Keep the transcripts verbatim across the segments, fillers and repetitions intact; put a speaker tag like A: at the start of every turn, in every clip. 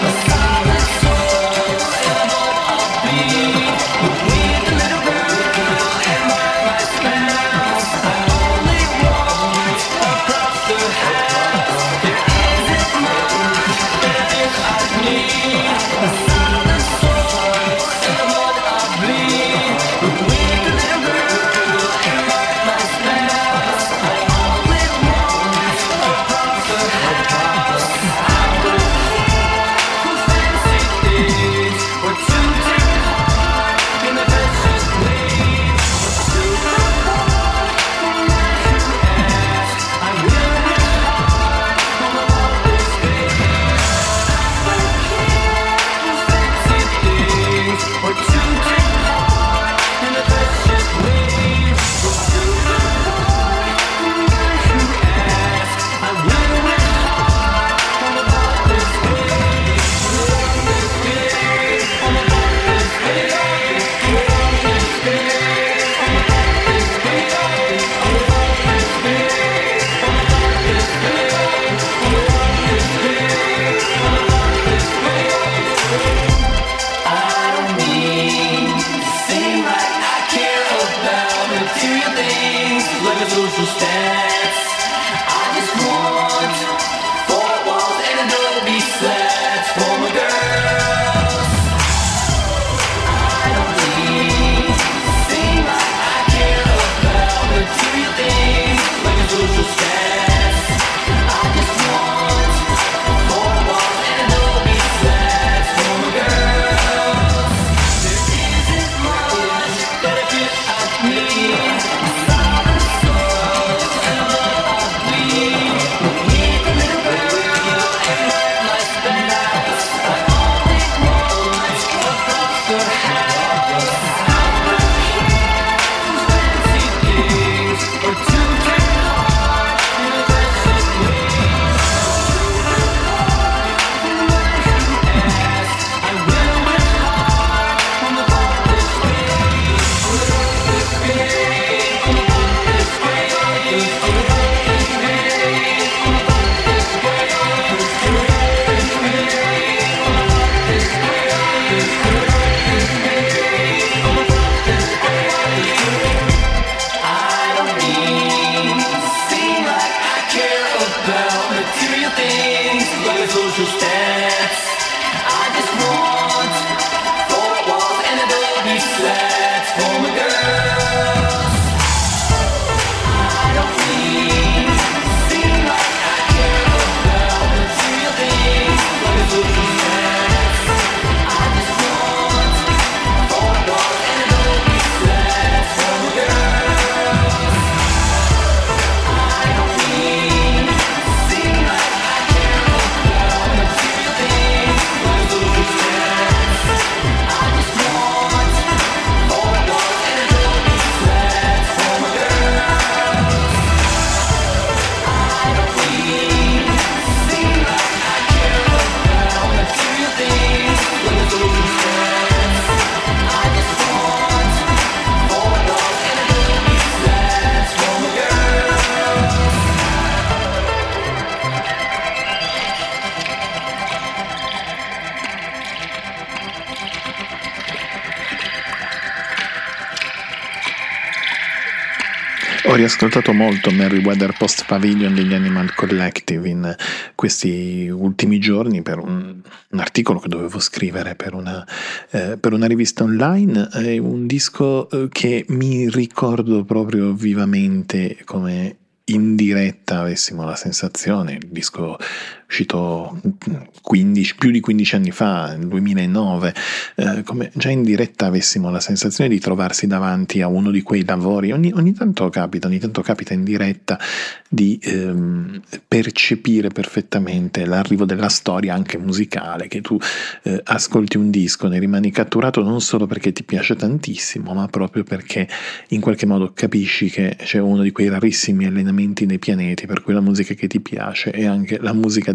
A: Ho riascoltato molto Merriweather Post Pavilion degli Animal Collective in questi ultimi giorni per un, un articolo che dovevo scrivere per una, eh, per una rivista online. È un disco eh, che mi ricordo proprio vivamente come in diretta avessimo la sensazione, il disco uscito quindici, più di quindici anni fa, nel duemilanove, eh, come già in diretta avessimo la sensazione di trovarsi davanti a uno di quei lavori. Ogni, ogni tanto capita, ogni tanto capita in diretta di ehm, percepire perfettamente l'arrivo della storia anche musicale, che tu eh, ascolti un disco, ne rimani catturato non solo perché ti piace tantissimo, ma proprio perché in qualche modo capisci che c'è uno di quei rarissimi allenamenti nei pianeti per cui la musica che ti piace è anche la musica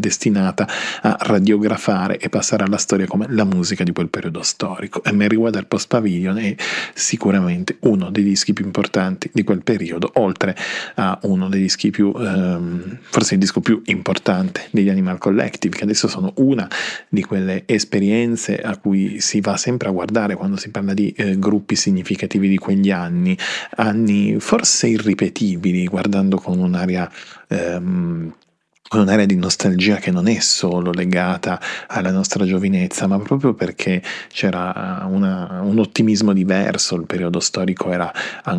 A: destinata a radiografare e passare alla storia come la musica di quel periodo storico, e Merriweather Post Pavilion è sicuramente uno dei dischi più importanti di quel periodo, oltre a uno dei dischi più ehm, forse il disco più importante degli Animal Collective, che adesso sono una di quelle esperienze a cui si va sempre a guardare quando si parla di eh, gruppi significativi di quegli anni, anni forse irripetibili, guardando con un'aria ehm, con un'area di nostalgia che non è solo legata alla nostra giovinezza, ma proprio perché c'era una, un ottimismo diverso, il periodo storico era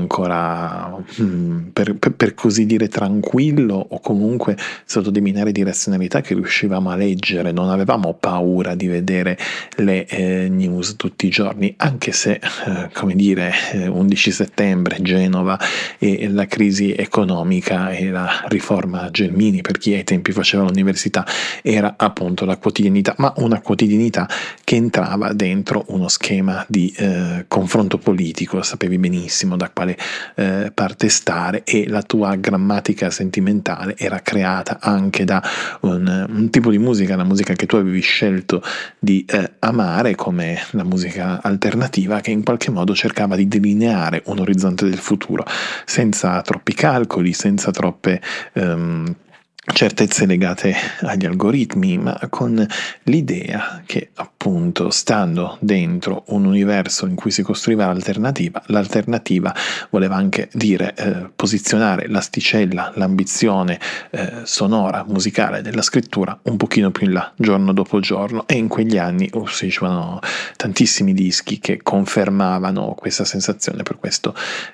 A: ancora hmm, per, per, per così dire tranquillo, o comunque sotto dei binari di razionalità che riuscivamo a leggere, non avevamo paura di vedere le eh, news tutti i giorni, anche se eh, come dire eh, undici settembre, Genova e la crisi economica e la riforma Gelmini, per chi ai tempi faceva l'università, era appunto la quotidianità, ma una quotidianità che entrava dentro uno schema di eh, confronto politico, sapevi benissimo da quale eh, parte stare, e la tua grammatica sentimentale era creata anche da un, un tipo di musica, la musica che tu avevi scelto di eh, amare, come la musica alternativa, che in qualche modo cercava di delineare un orizzonte del futuro senza troppi calcoli, senza troppe ehm, certezze legate agli algoritmi, ma con l'idea che appunto, stando dentro un universo in cui si costruiva l'alternativa, l'alternativa voleva anche dire eh, posizionare l'asticella, l'ambizione eh, sonora, musicale della scrittura un pochino più in là, giorno dopo giorno, e in quegli anni uscivano tantissimi dischi che confermavano questa sensazione. Per questo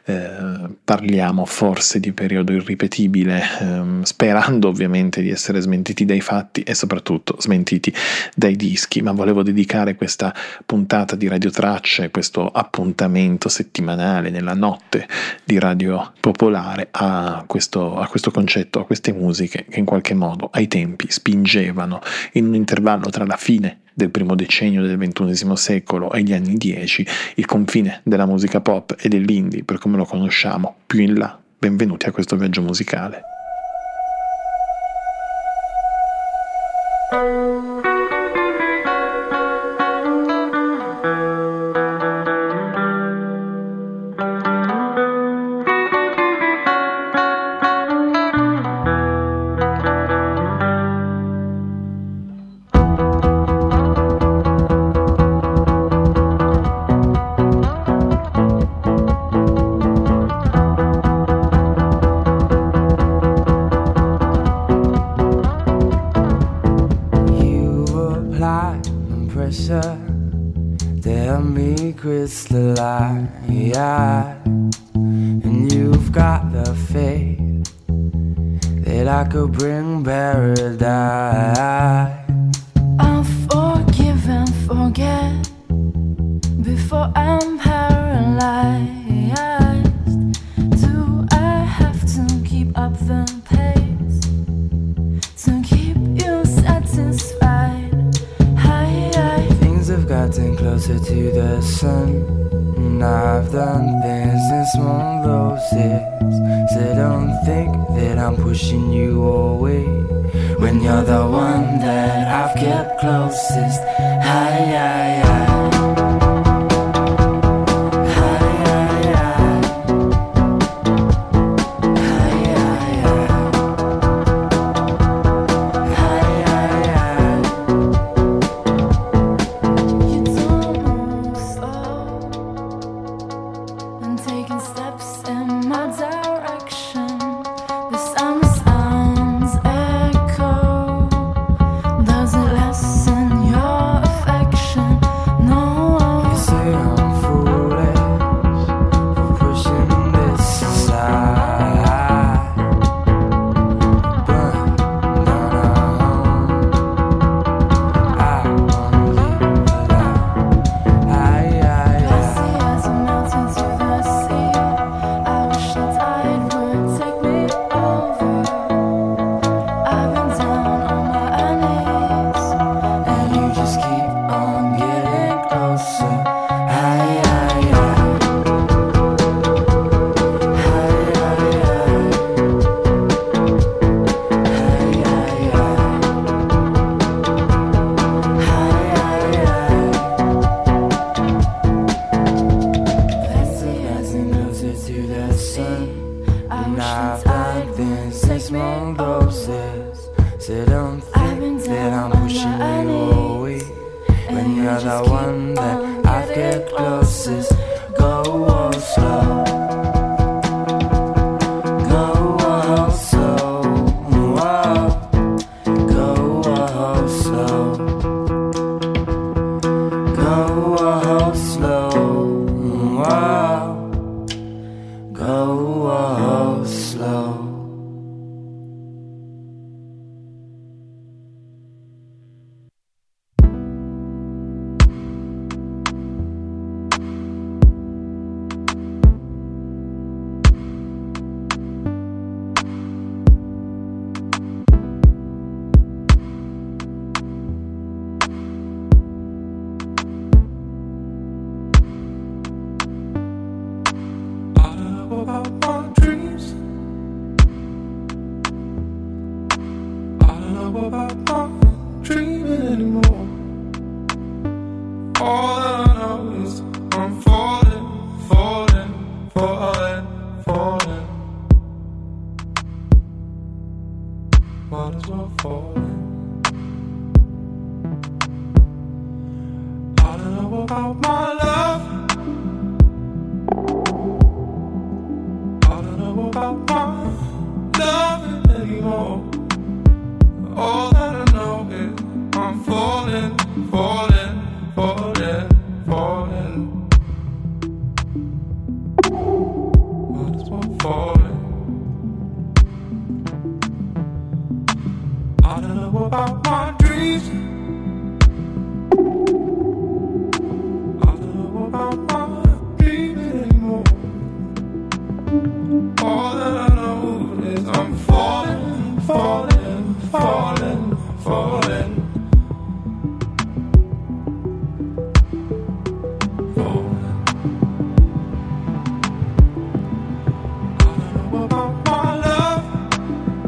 A: eh, parliamo forse di periodo irripetibile, ehm, sperando ovviamente ovviamente di essere smentiti dai fatti e soprattutto smentiti dai dischi, ma volevo dedicare questa puntata di Radio Tracce, questo appuntamento settimanale nella notte di Radio Popolare, a questo, a questo concetto, a queste musiche che in qualche modo ai tempi spingevano in un intervallo tra la fine del primo decennio del ventunesimo secolo e gli anni dieci il confine della musica pop e dell'indie per come lo conosciamo più in là. Benvenuti a questo viaggio musicale.
B: No You're the one that I get closest. Go oh, slow. Go oh, slow. Whoa. Go oh, slow. Go oh, slow. Whoa. Go oh, slow.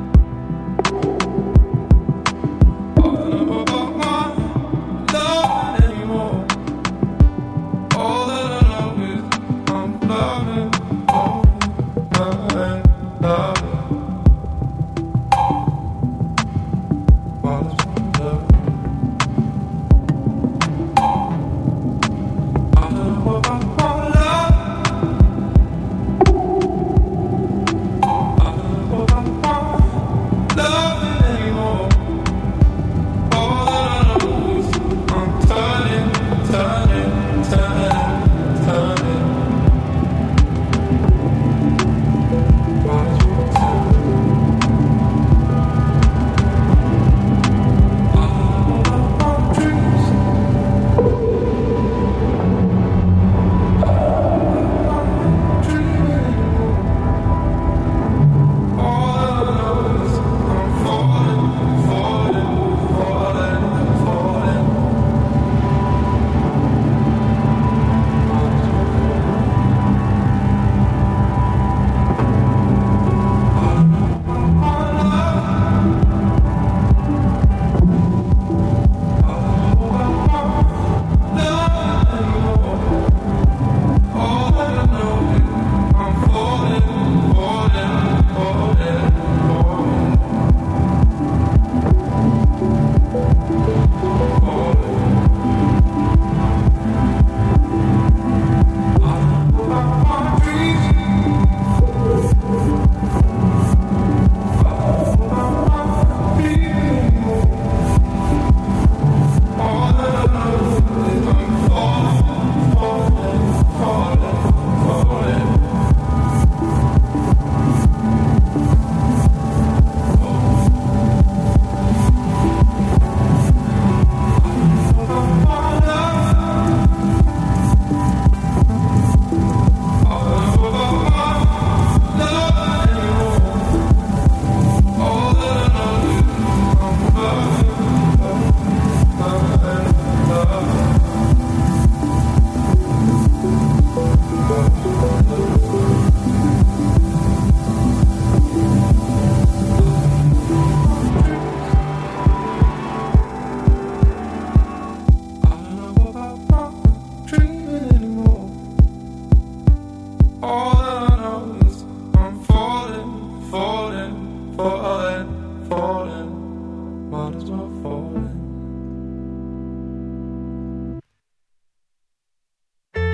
C: Love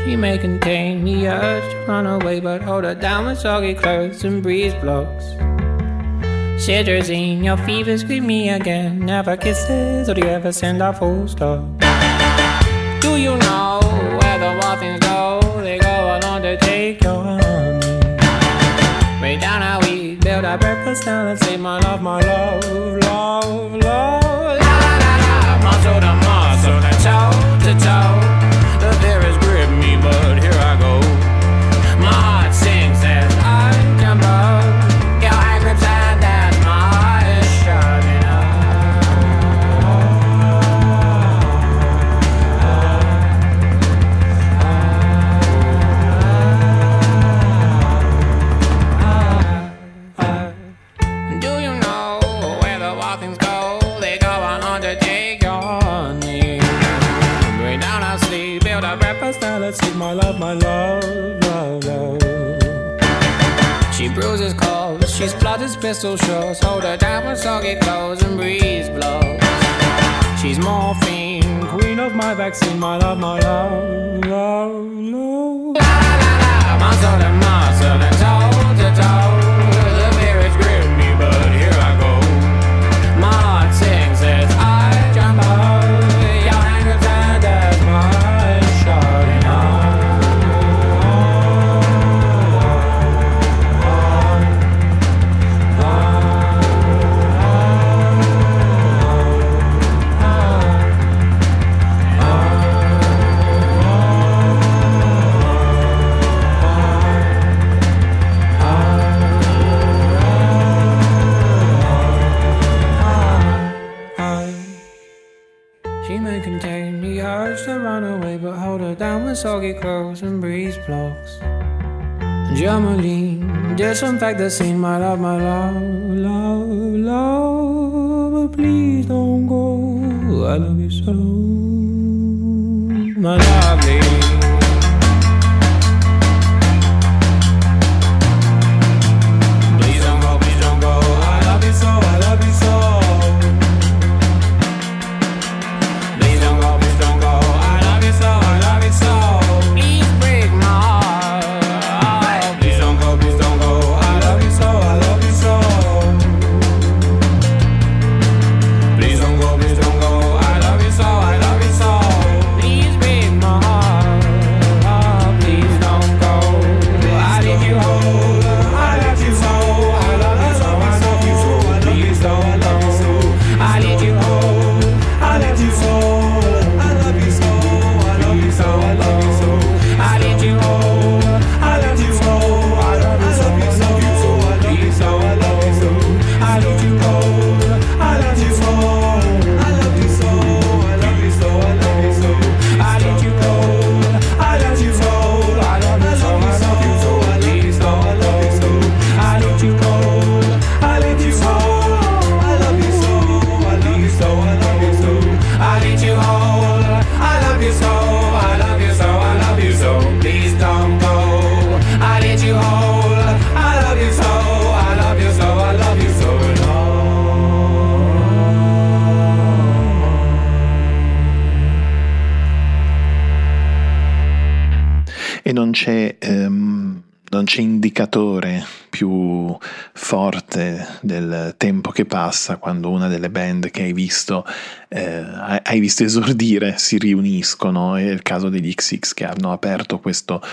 C: She may contain the urge to run away, but hold her down with soggy clothes and breeze blocks. Cetirizine, your fevers greet me again. Never kisses, or do you ever send a full stop? Do you know where the wild things go? They go along to take your honey. Way down how we build our breakfast down and say my love, my love, love, love. La la la la, muscle to muscle and toe to toe. The fear has gripped me, but here I go. My heart sings as I jump up. Your hand grips and as my eyes shutting up. Do you know where the wild things go? They go on on to take your honey. Bring down our sleep, build our breakfast, now let's sleep, my love, my love, love, love. She bruises calls, she splutters pistol shots. Hold her down with soggy clothes and breeze blows. She's morphine, queen of my vaccine, my love, my love, love, love. La la la la, muscle to muscle and toe to toe. The fear has gripped me, but here I go. My heart sings as I jump up. Your hand grips and as my eyes shutting up. She may contain the urge to run away, but hold her down with soggy clothes and breeze blocks. Germaline, disinfect the scene, my love, my love, love, love. But please don't go, I love you so, my lovely. Please don't go, please don't go, I love you so, I love you so.
A: E non c'è, ehm, non c'è indicatore più forte del tempo che passa quando una delle band che hai visto eh, hai visto esordire si riuniscono. È il caso degli X X, che hanno aperto questo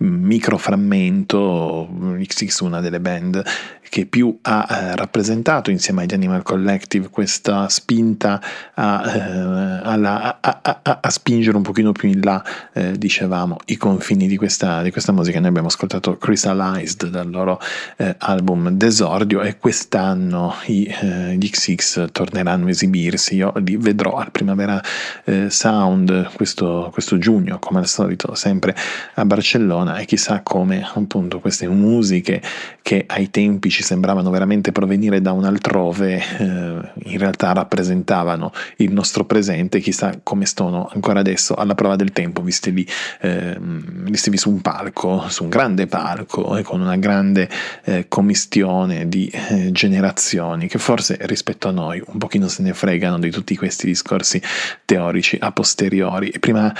A: microframmento. X X, una delle band che più ha eh, rappresentato insieme agli Animal Collective questa spinta a, eh, alla, a, a, a, a spingere un pochino più in là, eh, dicevamo, i confini di questa, di questa musica. Noi abbiamo ascoltato Crystallized dal loro eh, album d'esordio, e quest'anno i, eh, gli X X torneranno a esibirsi. Io li vedrò al Primavera eh, Sound questo, questo giugno, come al solito, sempre a Barcellona, e chissà come appunto queste musiche che ai tempi ci sembravano veramente provenire da un altrove eh, in realtà rappresentavano il nostro presente. Chissà come sono ancora adesso alla prova del tempo, visti lì, eh, visti lì su un palco, su un grande palco, e con una grande eh, commistione di eh, generazioni che forse rispetto a noi un pochino se ne fregano di tutti questi discorsi teorici a posteriori. E prima,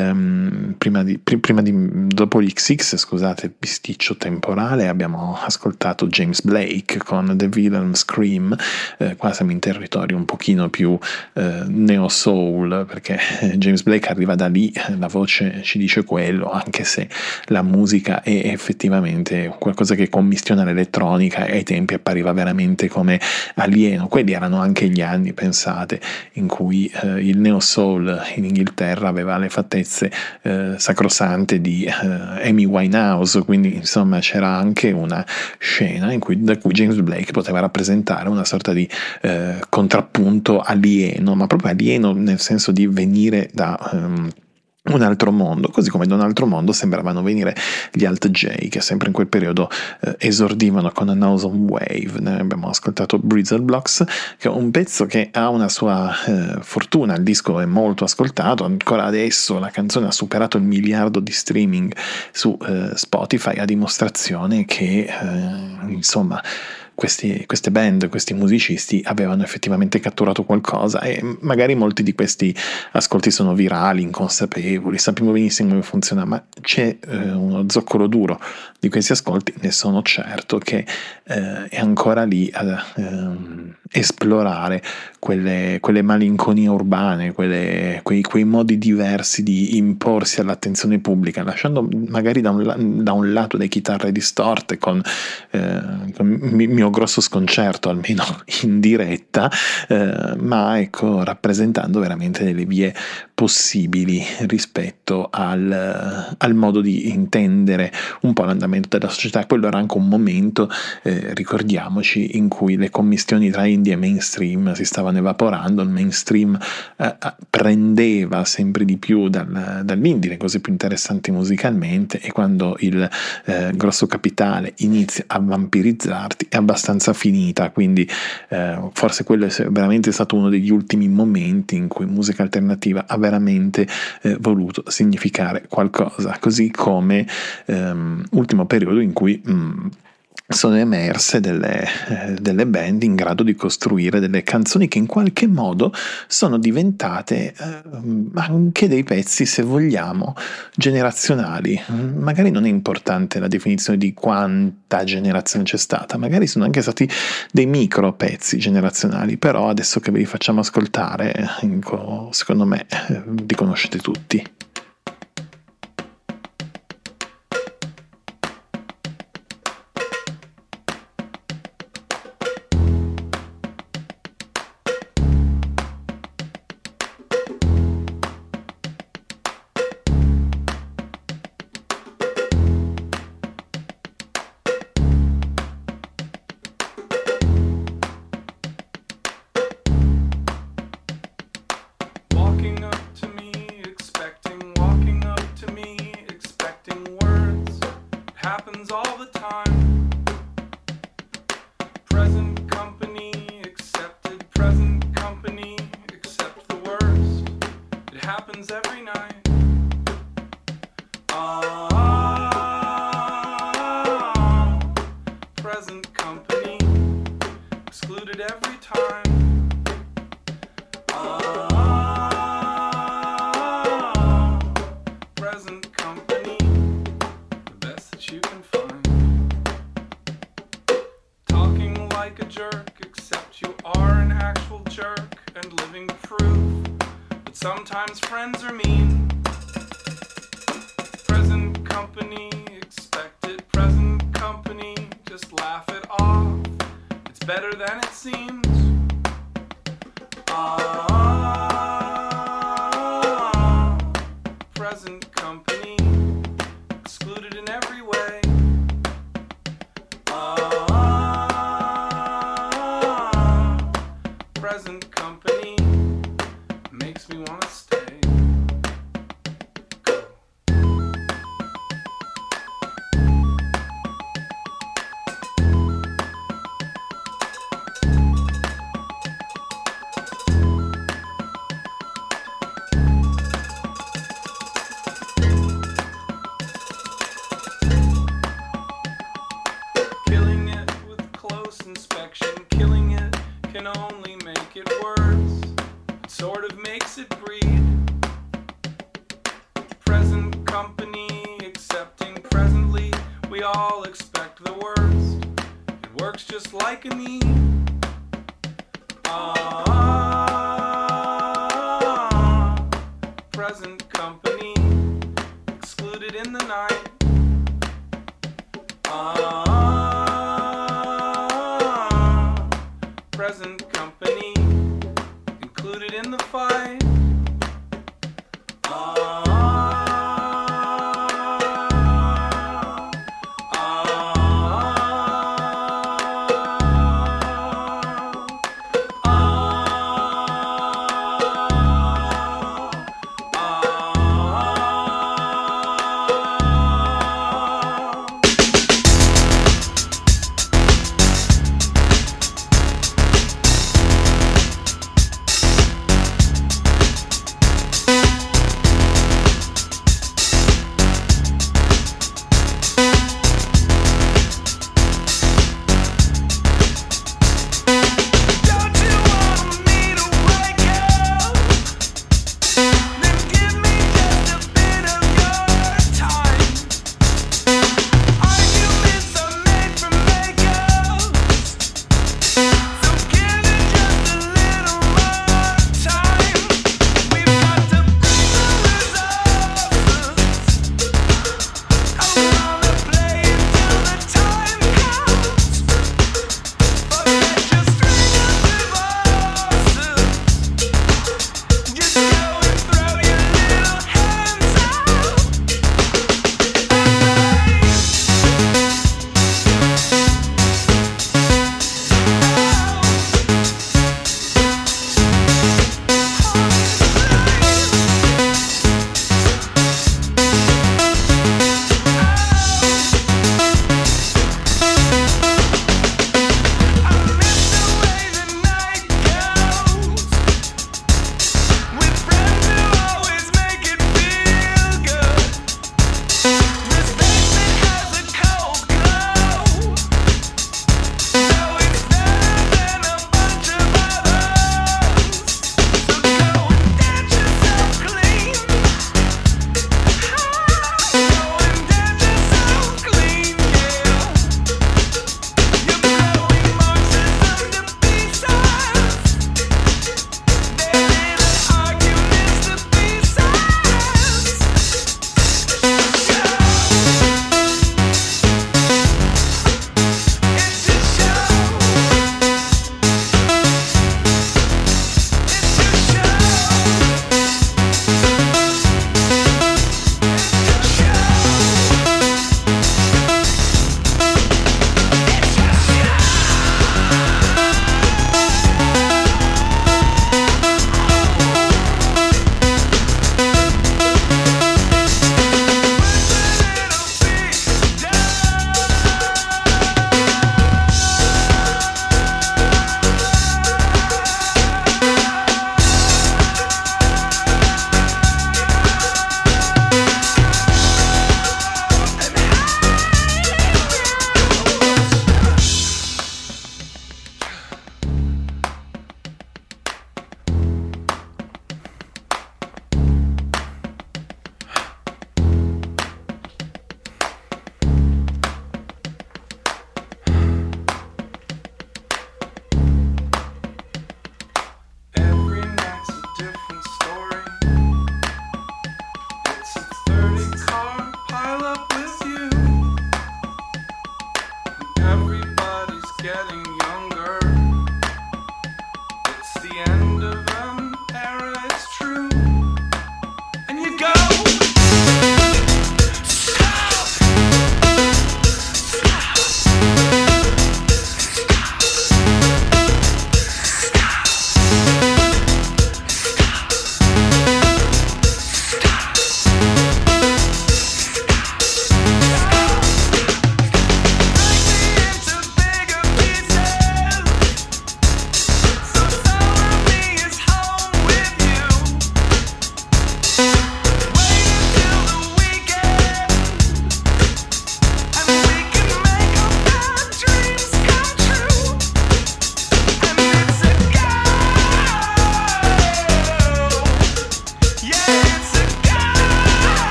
A: ehm, prima di, pr- prima di dopo gli X X, scusate il bisticcio temporale, abbiamo ascoltato James Blake con The Villain Scream. Eh, qua siamo in territorio un pochino più eh, neo soul, perché James Blake arriva da lì, la voce ci dice quello, anche se la musica è effettivamente qualcosa che commistiona l'elettronica e ai tempi appariva veramente come alieno. Quelli erano anche gli anni, pensate, in cui eh, il neo soul in Inghilterra aveva le fattezze eh, sacrosante di eh, Amy Winehouse, quindi insomma c'era anche una scena in cui, da cui James Blake poteva rappresentare una sorta di eh, contrappunto alieno, ma proprio alieno nel senso di venire da um, un altro mondo, così come da un altro mondo sembravano venire gli Alt J, che sempre in quel periodo eh, esordivano con A Thousand Wave. Noi abbiamo ascoltato Brizzle Blocks, che è un pezzo che ha una sua eh, fortuna, il disco è molto ascoltato, ancora adesso la canzone ha superato il miliardo di streaming su eh, Spotify, a dimostrazione che eh, insomma Questi, queste band, questi musicisti avevano effettivamente catturato qualcosa, e magari molti di questi ascolti sono virali, inconsapevoli, sappiamo benissimo come funziona, ma c'è eh, uno zoccolo duro di questi ascolti, ne sono certo, che eh, è ancora lì ad eh, esplorare quelle, quelle malinconie urbane, quelle, quei, quei modi diversi di imporsi all'attenzione pubblica, lasciando magari da un, da un lato le chitarre distorte con, eh, con mio grosso sconcerto, almeno in diretta, eh, ma ecco, rappresentando veramente delle vie possibili rispetto al, al modo di intendere un po' l'andamento della società. Quello era anche un momento, eh, ricordiamoci, in cui le commistioni tra indie e mainstream si stavano evaporando, il mainstream eh, prendeva sempre di più dal, dall'indie le cose più interessanti musicalmente, e quando il eh, grosso capitale inizia a vampirizzarti è abbastanza finita. Quindi eh, forse quello è veramente stato uno degli ultimi momenti in cui musica alternativa ha veramente eh, voluto significare qualcosa, così come ehm, ultimo periodo in cui mh, sono emerse delle, eh, delle band in grado di costruire delle canzoni che in qualche modo sono diventate eh, anche dei pezzi, se vogliamo, generazionali. Magari non è importante la definizione di quanta generazione c'è stata, magari sono anche stati dei micro pezzi generazionali, però adesso che ve li facciamo ascoltare, secondo me eh, li conoscete tutti.
D: Sometimes friends are mean. Present company, expected present company, just laugh it off. It's better than it seems. Ah, present company, excluded in every way. Ah, present company makes me wanna stay. Go. present company, accepting presently. We all expect the worst. It works just like a knee. Ah, present company, excluded in the night. Ah, present company, included in the fight. Ah,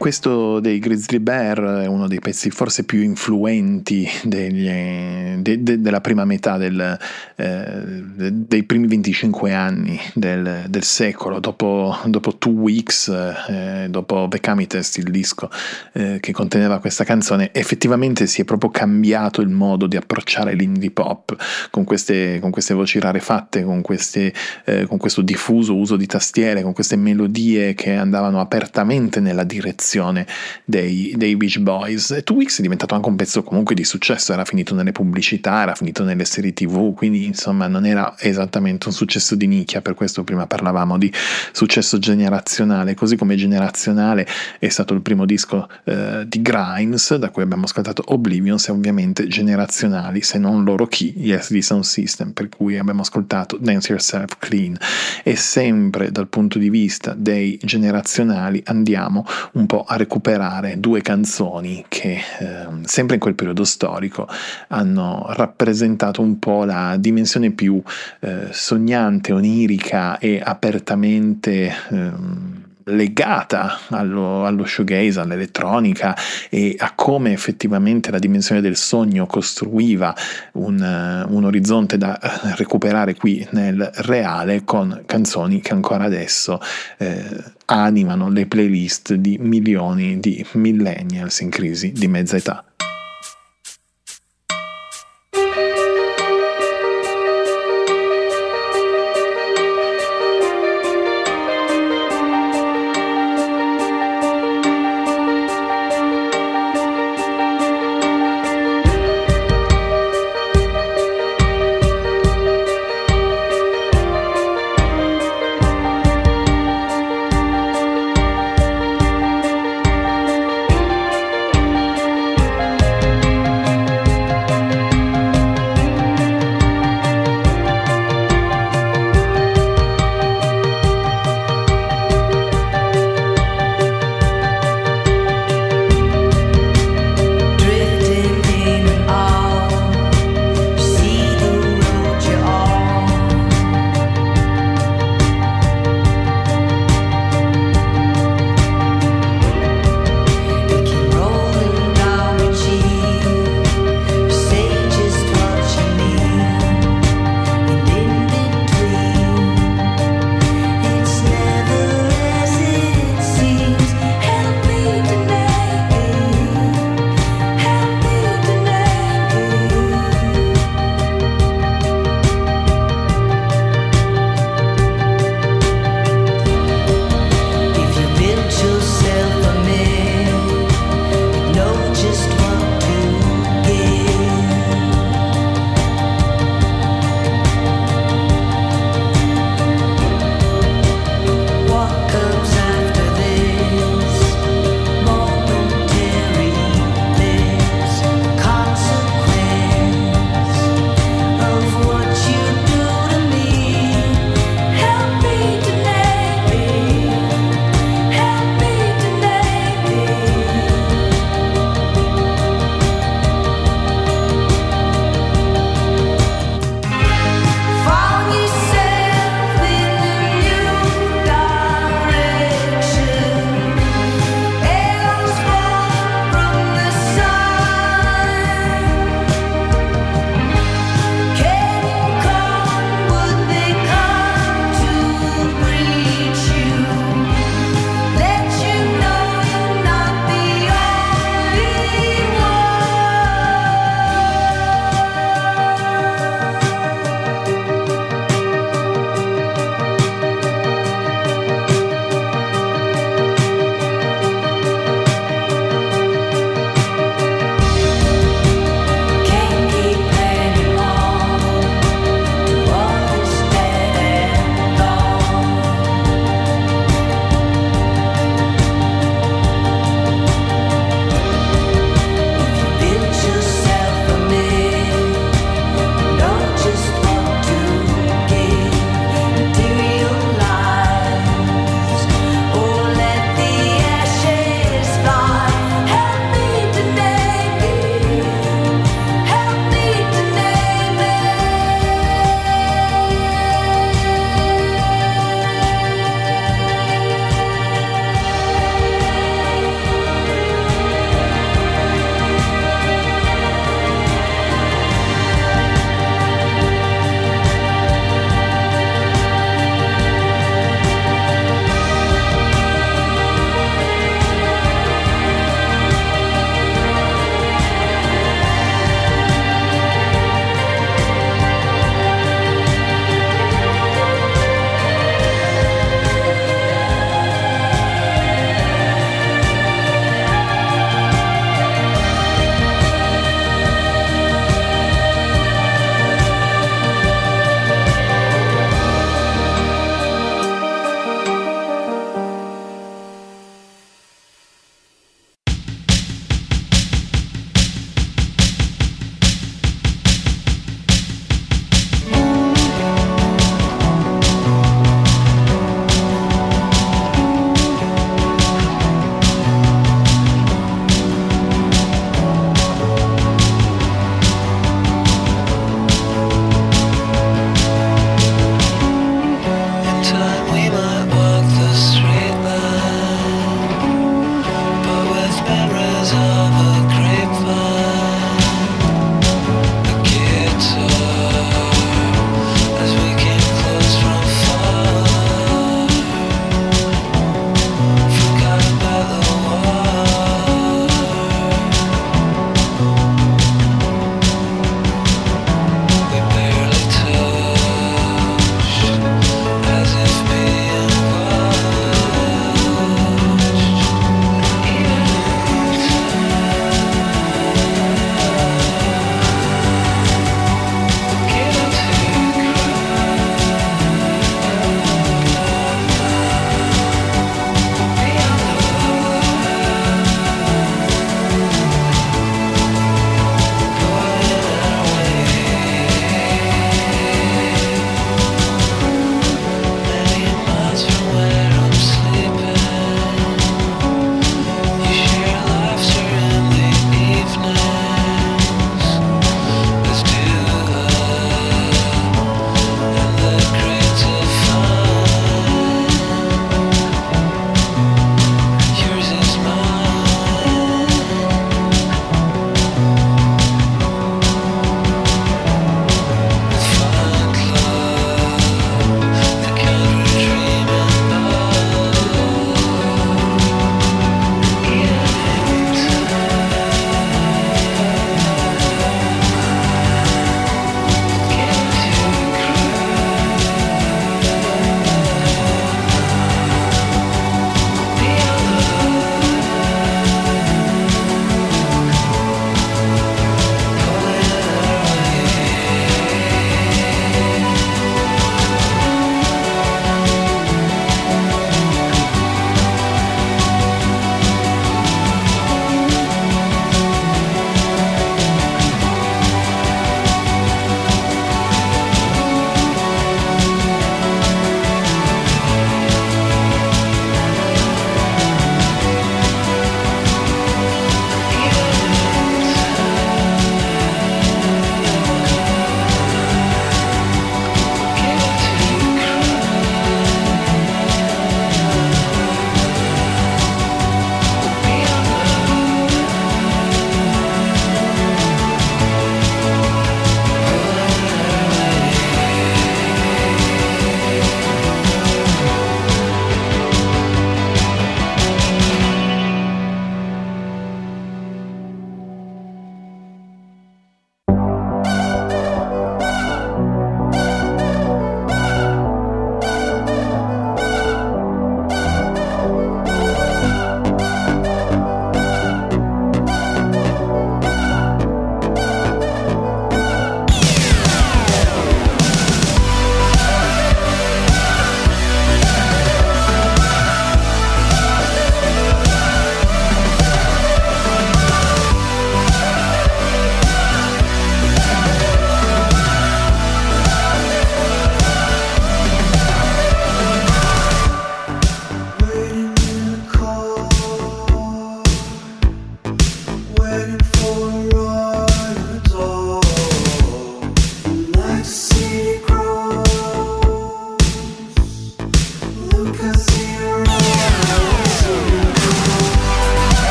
A: questo dei Grizzly Bear è uno dei pezzi forse più influenti degli, de, de, della prima metà del, eh, dei primi venticinque anni del, del secolo, dopo, dopo Two Weeks, eh, dopo The Camitest, il disco eh, che conteneva questa canzone. Effettivamente si è proprio cambiato il modo di approcciare l'indie pop con queste, con queste voci rarefatte, con, queste, eh, con questo diffuso uso di tastiere, con queste melodie che andavano apertamente nella direzione dei, dei Beach Boys. E Two Weeks è diventato anche un pezzo comunque di successo, era finito nelle pubblicità, era finito nelle serie tv, quindi insomma non era esattamente un successo di nicchia. Per questo prima parlavamo di successo generazionale, così come generazionale è stato il primo disco eh, di Grimes, da cui abbiamo ascoltato Oblivions, e ovviamente generazionali, se non loro chi, gli S D Sound System, per cui abbiamo ascoltato Dance Yourself Clean. E sempre dal punto di vista dei generazionali andiamo un po' a recuperare due canzoni che eh, sempre in quel periodo storico hanno rappresentato un po' la dimensione più eh, sognante, onirica e apertamente eh, legata allo, allo shoegaze, all'elettronica e a come effettivamente la dimensione del sogno costruiva un, uh, un orizzonte da recuperare qui nel reale, con canzoni che ancora adesso eh, animano le playlist di milioni di millennials in crisi di mezza età.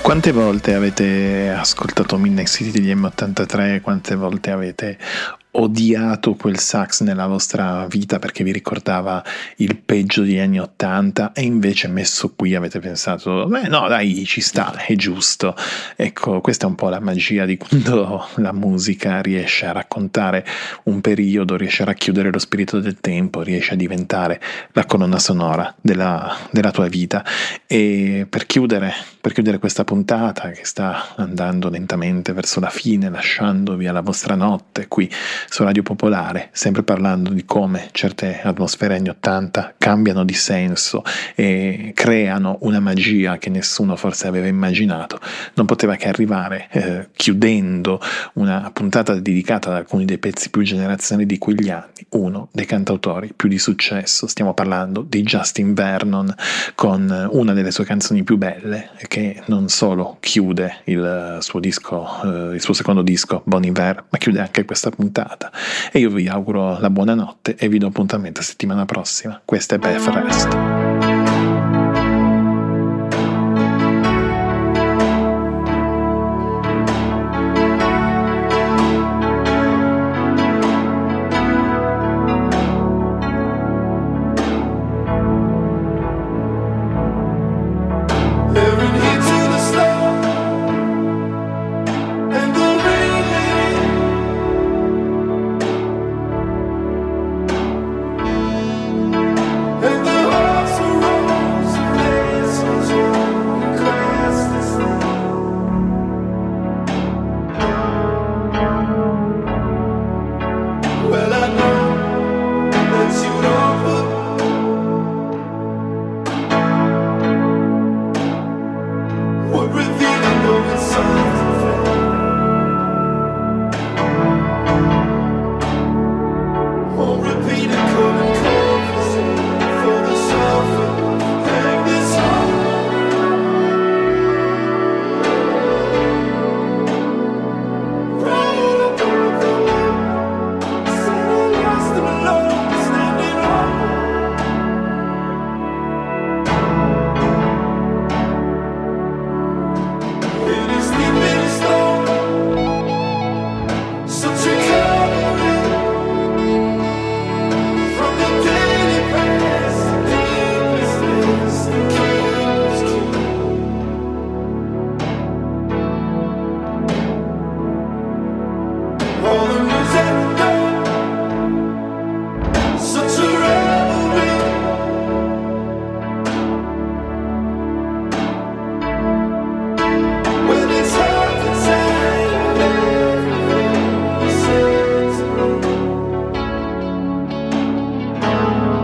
A: Quante volte avete ascoltato Midnight City degli M ottantatré? Quante volte avete odiato quel sax nella vostra vita perché vi ricordava il peggio degli anni ottanta, e invece messo qui avete pensato, beh no dai, ci sta, è giusto. Ecco, questa è un po' la magia di quando la musica riesce a raccontare un periodo, riesce a racchiudere lo spirito del tempo, riesce a diventare la colonna sonora della, della tua vita. E per chiudere, per chiudere questa puntata che sta andando lentamente verso la fine, lasciandovi alla vostra notte qui su Radio Popolare, sempre parlando di come certe atmosfere anni ottanta cambiano di senso e creano una magia che nessuno forse aveva immaginato, non poteva che arrivare eh, chiudendo una puntata dedicata ad alcuni dei pezzi più generazionali di quegli anni, uno dei cantautori più di successo. Stiamo parlando di Justin Vernon, con una delle sue canzoni più belle, che non solo chiude il suo disco, eh, il suo secondo disco Bon Iver, ma chiude anche questa puntata. E io vi auguro la buonanotte e vi do appuntamento a settimana prossima. Questa è Beth Rest.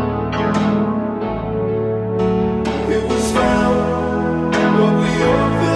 A: What we offer